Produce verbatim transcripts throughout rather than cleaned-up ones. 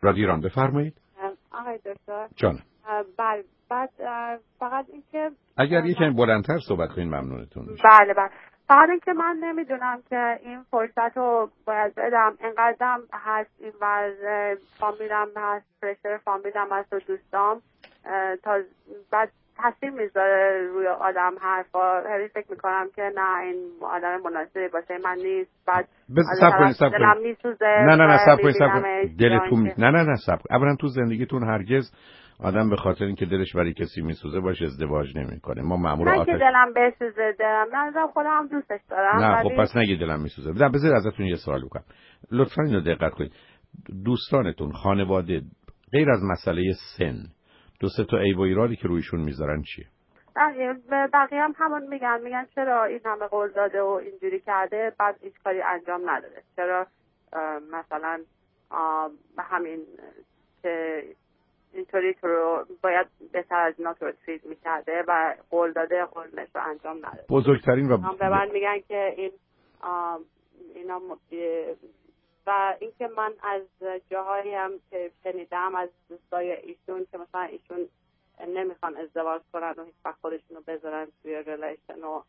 رادیو ایران بفرمایید. آقای دکتر جانم. بله بعد فقط اینکه اگر یکم بلندتر صحبت کنین ممنونتون میشه. بله بله فقط اینکه من نمیدونم که این فرصت رو باید بدم، اینقدرم هست این وضع فامیلم هست، پرشر فامیلم هست و دوستام تا بعد تاثیر میذاره روی آدم حرفا. هری فکر میکنم که نه این آدم مناسبی باشه من نیست. بعد صبر کنید صبر کنید دلم میسوزه. نه نه نه صبر کنید صبر کنید دلتون می... نه نه نه صبر کنید. اولا تو زندگیتون هرگز آدم به خاطر اینکه دلش برای کسی میسوزه باشه ازدواج نمیکنه. ما مأمور آتش نه که دلم بسوزه، دلم نه خودم دوستش دارم. نه خب پس نگید دلم میسوزه. نه بذار ازتون یه سوال بکنم لطفا اینو دقت کنید. دوستانتون، خانواده، غیر از مسئله سن، دو سه تا عیب و ایرادی که رویشون میذارن چیه؟ بقیه هم همون میگن میگن چرا این همه قول داده و اینجوری کرده بعد هیچ کاری انجام نداده، چرا مثلا همین که اینطوری تو رو باید بهتر از اینا تو رو تریت میکرده و قول داده قولش رو انجام نداده. بزرگترین و هم به من میگن که این اینا و اینکه من از جاهایی هم که شنیدم از دوستای ایشون که مثلا ایشون نمیخوان ازدواج کنن و هیچ وقت خودشونو بذارن توی ریلیشن و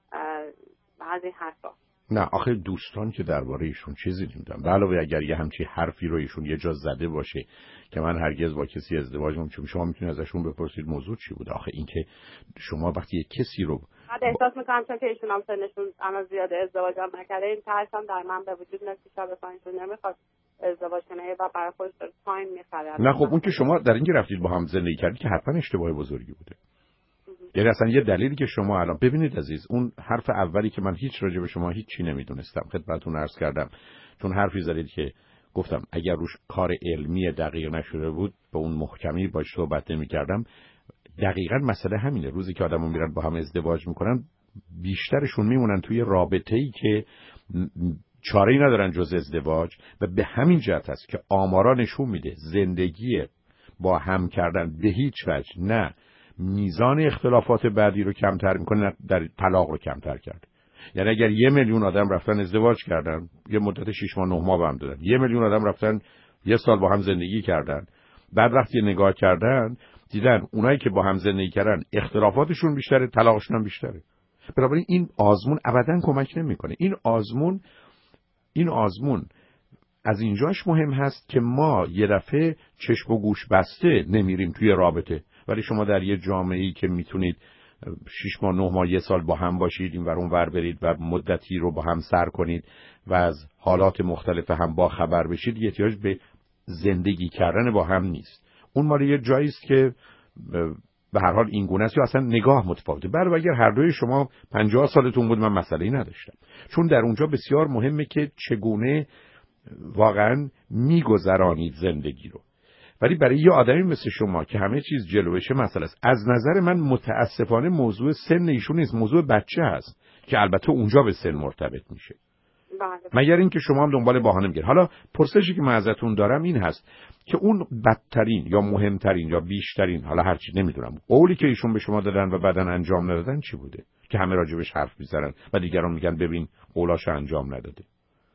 از این حرفا. نه آخه دوستان که درباره ایشون چیزی نمیدونم. به علاوه اگر یه همچی حرفی رو ایشون یه جا زده باشه که من هرگز با کسی ازدواج نمی‌کنم، شما میتونید ازشون بپرسید موضوع چی بوده. آخه اینکه شما وقتی یه کسی رو بعد احساس میکنم چون که ایشون هم سنشون اما زیاده ازدواج هم نکرده این ترس هم در من به وجود میاد که شاید اصلا ایشون نمیخواد ازدواج کنه و برای خودش تایم میخره. نه خب اون که شما در این رفتید با هم زندگی کردید که حتما اشتباه بزرگی بوده. یعنی اصلا یه دلیلی که شما الان ببینید عزیز، اون حرف اولی که من هیچ راجع به شما هیچ چی نمیدونستم خدمتتون عرض کردم، چون حرفی زدید که گفتم اگر روش کار علمی دقیق نشده بود به اون محکمی باش صحبت نمی‌کردم. دقیقاً مسئله همینه. روزی که آدمو میرن با هم ازدواج میکنن بیشترشون میمونن توی رابطه‌ای که چاره‌ای ندارن جز ازدواج و به همین جهت است که آمارا نشون میده زندگی با هم کردن به هیچ وجه نه میزان اختلافات بعدی رو کمتر میکنه، در طلاق رو کمتر کرده. یعنی اگر یه میلیون آدم رفتن ازدواج کردن یه مدت شش ماه نه ماه با هم دادن، یه میلیون آدم رفتن یه سال با هم زندگی کردن، بعد وقتی نگاه کردن دیدن اونایی که با هم زندگی کردن اختلافاتشون بیشتره، طلاقشون هم بیشتره. بنابراین این آزمون ابداً کمک نمیکنه. این آزمون این آزمون از اینجاش مهم هست که ما یه دفعه چشم و گوش بسته نمیریم توی رابطه. ولی شما در یه جامعه‌ای که میتونید شش ماه نه ماه یه سال با هم باشید، این ور اون ور برید و مدتی رو با هم سر کنید و از حالات مختلف هم با خبر بشید، یه احتیاج به زندگی کردن با هم نیست. اون مال یه جایی است که به هر حال این گونه است یا اصلا نگاه متفاوته. برای اگر هر دوی شما پنجاه سالتون بود من مسئله‌ای نداشتم، چون در اونجا بسیار مهمه که چگونه واقعا میگذرانید زندگی رو. ولی برای یه آدمی مثل شما که همه چیز جلوشه مسئله است. از نظر من متاسفانه موضوع سن ایشون نیست، موضوع بچه هست که البته اونجا به سن مرتبط میشه. مگر اینکه شما هم دنبال بهانه میگید. حالا پرسشی که من ازتون دارم این هست که اون بدترین یا مهمترین یا بیشترین، حالا هرچی نمیدونم، قولی که ایشون به شما دادن و بعدن انجام ندادن چی بوده که همه راجبش حرف میزنن و دیگران میگن ببین قولاشو انجام نداده؟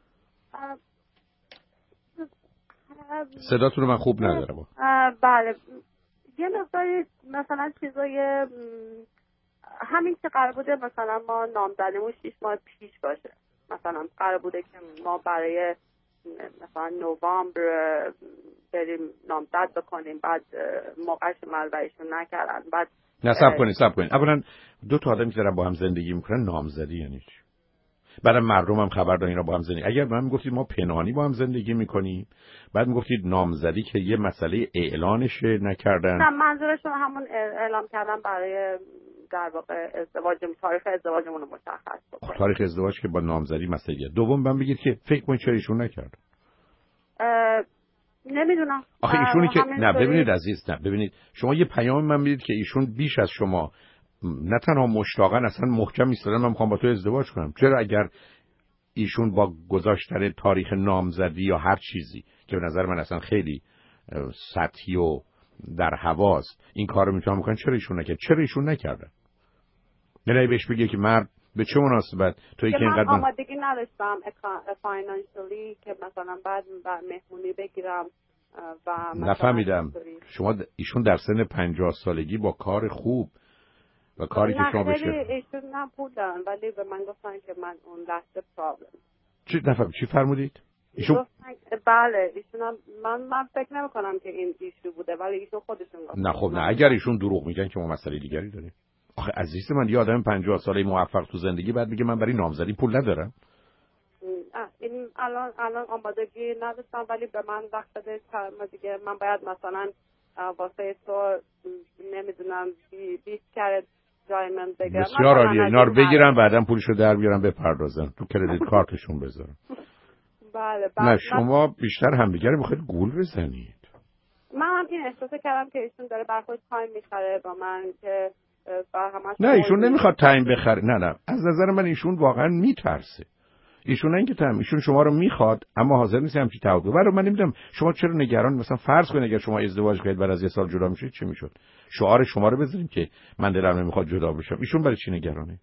صداتون رو من خوب ندارم. بله یه مقداری مثلا چیزای همین که قرار بوده مثلا ما نامزدیمون شیش ماه پیش باشه، مثلا قرار بوده که ما برای مثلا نوامبر بریم نامزد بکنیم، بعد موقعش ملویشون نکردن. بعد نه صبر کنید صبر کنید اولا دو تا آدمی که دارن با هم زندگی میکنن نامزدی یعنی چی؟ برای مردم هم خبر دارن اینا با هم زندگی. اگر من میگفتید ما پنهانی با هم زندگی میکنیم، بعد میگفتید نامزدی که یه مسئله اعلانش نکردن. نه منظورشون همون اعلام کردن برای در واقع ازدواج، تاریخ ازدواجمون رو مشخص بکنیم. تاریخ ازدواج که با نامزدی مسئله. دوم من بگید که فکر کنید چرا ایشون نکرد؟ نمیدونم. آخه ایشونی که نه ببینید عزیز، نه ببینید شما یه پیام من میدید که ایشون بیش از شما نه تنها مشتاقن، اصلا محکم ایستادن من میخوام با تو ازدواج کنم. چرا اگر ایشون با گذاشتن تاریخ نامزدی یا هر چیزی که به نظر من اصلا خیلی سطحی و در هواست این کارو میتونن بکنن، چرا ایشون نکرد؟ چرا ایشون نکردن؟ نه بهش بگه که مرد به چه مناسبت تویی که اینقدر من آمادگی نداشتم فاینانشلی که مثلا بعد مهمونی بگیرم و نفهمیدم شما ایشون در سن پنجاه سالگی با کار خوب و کاری که شما بشه ایشون نه پول دارن ولی به من گفتن که من اون لحظه پرابلم. چی نفهم چی فرمودید؟ ایشون بله ایشون هم من من فکر نمی کنم که این ایشو بوده ولی ایشون خودشون گفتن. نه خب نه اگر ایشون دروغ میگن که ما مسئله دیگری داریم. آخه عزیز من یه آدم پنجاه ساله موفق تو زندگی بعد میگه من برای نامزدی پول ندارم. این الان الان آمادگی نداشتم ولی به من وقت بده دیگه من باید مثلا واسه تو نمیدونم بیست کرت جایمن بگیرم. بسیار عالیه اینا رو بگیرم بعدم پولشو در بیارم بپردازن تو کردیت کارتشون بذارم. بله نه شما بیشتر همدیگه رو بخواید گول بزنید. من هم این احساس کردم که ایشون داره برخورد تایم میخره با من که همش نه ایشون نمیخواد تایم بخره. نه نه از نظر من ایشون واقعا میترسه. ایشون اینکه تام ایشون شما رو میخواد اما حاضر نیست همچین تعهد. ولی من نمیدونم شما چرا نگران مثلا فرض کنید اگر شما ازدواج کنید بعد از یه سال جدا میشید چی میشد؟ شعار شما رو بذاریم که من دلم نمیخواد جدا بشم. ایشون برای چی نگرانه؟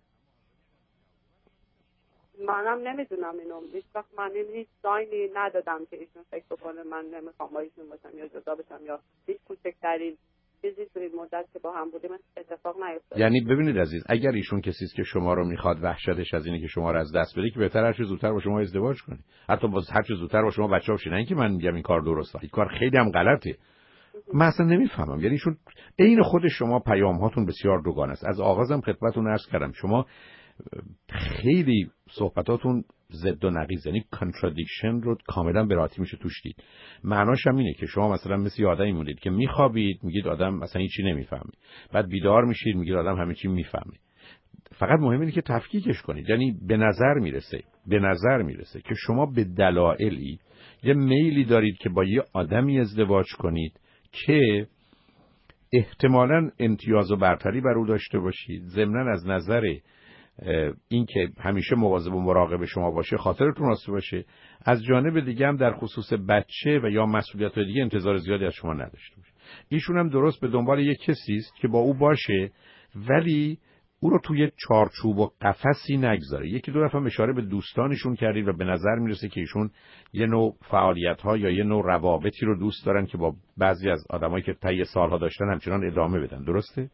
منم نمیدونم اینو. هیچ وقت من هیچ ساینی ندادم که ایشون فکر بکنه من نمیخوام با ایشون باشم یا جدا بشم یا هیچ کوچکترین چیزی توی مدت که با هم بودیم اتفاق نیفتاد. یعنی ببینید عزیز اگر ایشون کسی است که شما رو میخواد وحشتش از اینه که شما رو از دست بده که بهتر هر چه زودتر با شما ازدواج کنه. حتی باز هر چه زودتر با شما بچه‌ها بشه. نه اینکه من میگم این کار درسته. این کار خیلی هم غلطه. من اصلا نمیفهمم. یعنی ایشون عین خود شما پیام هاتون بسیار دوگانه است. از آغازم خدمتتون عرض کردم شما خیلی صحبتاتون ضد و نقیض یعنی کانترادیکشن رو کاملا به راحتی میشه توش دید. معناش هم اینه که شما مثلا مثل آدمی مونید که میخوابید میگید آدم مثلا هیچی نمیفهمه. بعد بیدار میشید میگید آدم همه چی میفهمه. فقط مهم اینه که تفکیکش کنید. یعنی به نظر میرسه به نظر میرسه که شما به دلایلی یه میلی دارید که با یه آدمی ازدواج کنید که احتمالاً امتیاز و برتری بر او داشته باشید. ضمناً از نظر این که همیشه مواظب و مراقب شما باشه خاطرتون راست باشه. از جانب دیگه هم در خصوص بچه و یا مسئولیت‌های دیگه انتظار زیادی از شما نداشته باشه. ایشون هم درست به دنبال یک کسی است که با او باشه ولی او رو توی چارچوب و قفسی نگذاره. یکی دو دفعه اشاره به دوستانشون کردید و به نظر میرسه که ایشون یه نوع فعالیت‌ها یا یه نوع روابطی رو دوست دارن که با بعضی از آدمایی که طی سالها داشتن همچنان ادامه بدن. درسته؟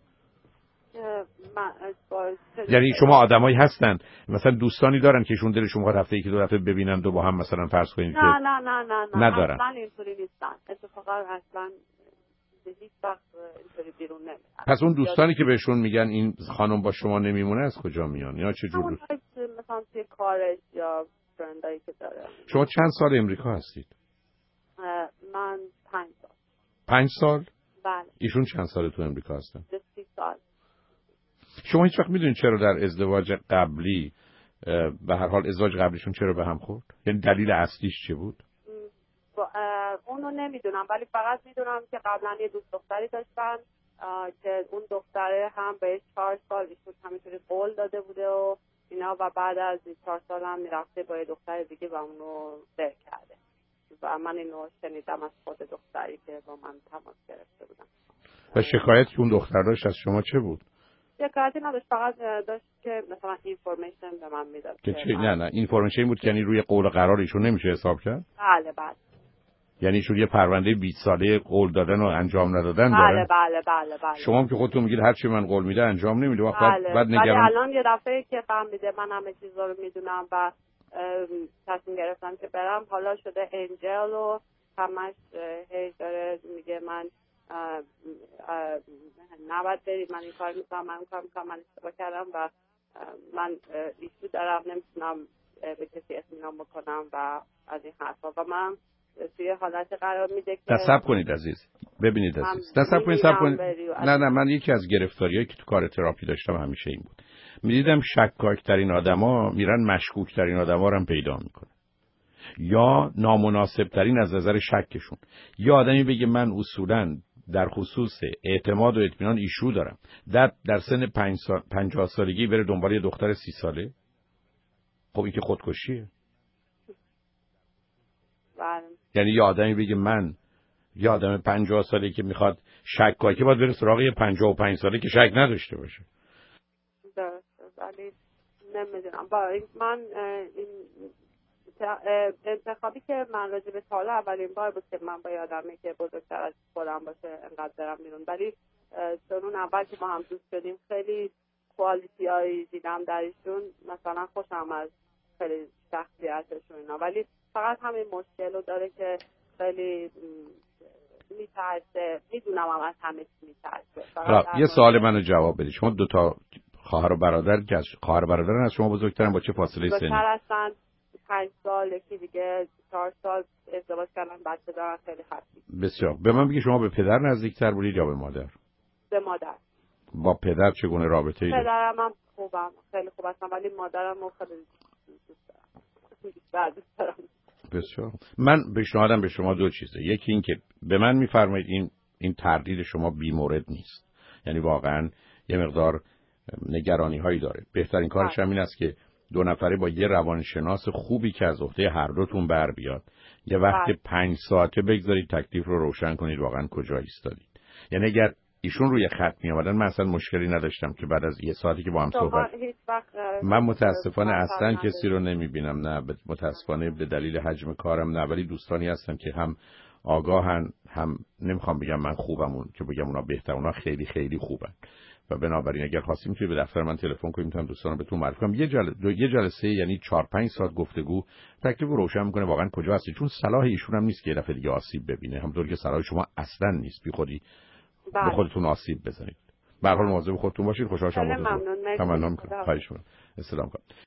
یعنی شما آدمایی هستن مثلا دوستانی دارن که ایشون دلشون میخواد هفته یکی دو دفعه ببینن و با هم مثلا فرض کنید نه نه نه نه نه ندارن. اصلا اینطوری نیستن. اتفاقا اصلا هیچ وقت اینطوری بیرون نمیاد. پس اون دوستانی که بهشون میگن این خانم با شما نمیمونه از کجا میان یا چه جور؟ مثلا توی کارش یا فرندایی که داره. شما چند سال امریکا هستید؟ من پنج سال. پنج سال؟ بله. ایشون چند سال تو امریکا هستن؟ سی سال. شما هیچ وقت میدونید چرا در ازدواج قبلی به هر حال ازدواج قبلیشون چرا به هم خورد؟ یعنی دلیل اصلیش چه بود؟ اونو نمیدونم ولی فقط میدونم که قبلا یه دوست دختری داشتن که اون دختره هم بهش چهار سال ایشون همینطوری قول داده بوده و اینا و بعد از چهار سال هم میرفته با یه دختر دیگه و اونو سر کرده و من اینو شنیدم از خود دختری که با من تماس گرفته بودن. و شکایت که اون دختر داشت از شما چه بود؟ شکایتی نداشت فقط داشت که مثلا اینفورمیشن به من میداد که چی؟ نه نه اینفورمیشن بود که یعنی روی قول قرار ایشون نمیشه حساب کرد؟ بله بله. یعنی ایشون یه پرونده بیست ساله قول دادن و انجام ندادن بله داره؟ بله بله بله. شما هم که خودتون میگید هر چی من قول میده انجام نمیده وقت بله. بعد نگران. ولی الان یه دفعه که فهمیده من همه چیزا رو میدونم و تصمیم گرفتم که برم حالا شده انجل و همش هی داره میگه من نباید برید من این کار میکنم من این کار میکنم من اشتباه کردم و من ایشو دارم نمیتونم به کسی اطمینان بکنم و از این حرفا و من توی حالت قرار میده که نصب کنید عزیز. ببینید عزیز نصب کنید نصب کنید. نه نه من یکی از گرفتاریایی که تو کار تراپی داشتم همیشه این بود. میدیدم شکاکترین آدما میرن مشکوکترین آدما رو هم پیدا میکنن یا نامناسبترین از نظر شکشون. یا آدمی بگه من اصولاً در خصوص اعتماد و اطمینان ایشو دارم در در سن پنج سال پنجاه سالگی بره دنبال یه دختر سی ساله. خب این که خودکشیه. بله. یعنی یه آدمی بگه من یه آدم پنجاه ساله که میخواد شکاکی باید بره سراغ یه پنجاه و پنج ساله که شک نداشته باشه. درسته ولی نمیدونم با من این انتخابی که من راجع به سال اولین بار بود که من با یادمه که بزرگتر از خودم باشه انقدر برم بیرون، ولی چون اون اول که ما هم دوست شدیم خیلی کوالیتی هایی دیدم در ایشون، مثلا خوشم از خیلی شخصیتشون اینا، ولی فقط همین مشکل رو داره که خیلی میترسه. میدونم هم از همه چی میترسه. یه سوال منو جواب بدید. شما دو تا خواهر و برادر که خواهر و برادرن از شما بزرگترن، با چه فاصله سنی؟ بزرگتر هستن پنج سال، یکی دیگه چهار سال ازدواج کردن، بچه دارن، خیلی خفیف. بسیار. به من بگی شما به پدر نزدیکتر بودید یا به مادر؟ به مادر. با پدر چگونه رابطه ای؟ پدرم هم خوبم، خیلی خوب هستم، ولی مادرم رو خیلی دوست دارم. دوست دارم. بسیار. من پیشنهادم به شما دو چیزه. یکی این که به من میفرمایید این این تردید شما بی‌مورد نیست، یعنی واقعا یه مقدار نگرانی هایی داره. بهترین کارش هم این است که دو نفره با یه روانشناس خوبی که از عهده هر دوتون بر بیاد یه وقت پنج ساعته بگذارید تکلیف رو روشن کنید واقعا کجا ایستادید. یعنی اگر ایشون روی خط می آمدن من اصلا مشکلی نداشتم که بعد از یه ساعتی که با هم صحبت، من متاسفانه اصلا کسی رو نمی بینم، نه متاسفانه به دلیل حجم کارم نه، ولی دوستانی هستن که هم آگاهن، هم نمیخوام بگم من خوبم اون که بگم اونا بهتر، اونا خیلی خیلی خوبن و بنابراین اگر خواستیم میتونید به دفتر من تلفن کنید، میتونم دوستانم بهتون معرفی کنم. یه جلسه یه جلسه یعنی چهار پنج ساعت گفتگو تکلیف رو روشن میکنه واقعا کجا هستی، چون صلاح ایشون هم نیست که یه دفعه دیگه آسیب ببینه، همونطور که صلاح شما اصلا نیست بی خودی به خودتون آسیب بزنید. به هر حال مواظب خودتون باشید. خوشحال شدم. ممنون. تمنا می‌کنم. خواهش می‌کنم. استلام کنم.